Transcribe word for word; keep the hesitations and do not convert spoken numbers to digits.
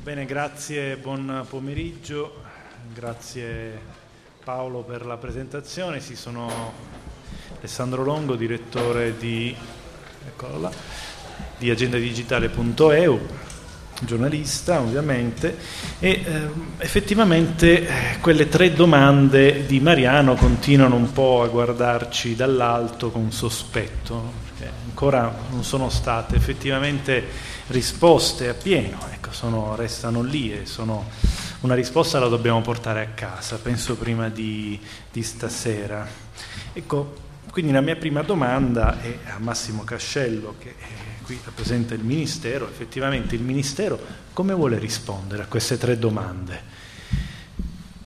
Bene, grazie, buon pomeriggio, grazie Paolo per la presentazione. Sì, sono Alessandro Longo, direttore di, eccolo là, di agenda digitale punto e u, giornalista ovviamente, e eh, effettivamente eh, quelle tre domande di Mariano continuano un po' a guardarci dall'alto con sospetto, perché ancora non sono state effettivamente risposte appieno, ecco, sono, restano lì e sono, una risposta la dobbiamo portare a casa, penso prima di, di stasera. Ecco, quindi la mia prima domanda è a Massimo Cascello, che qui rappresenta il Ministero. Effettivamente il Ministero come vuole rispondere a queste tre domande?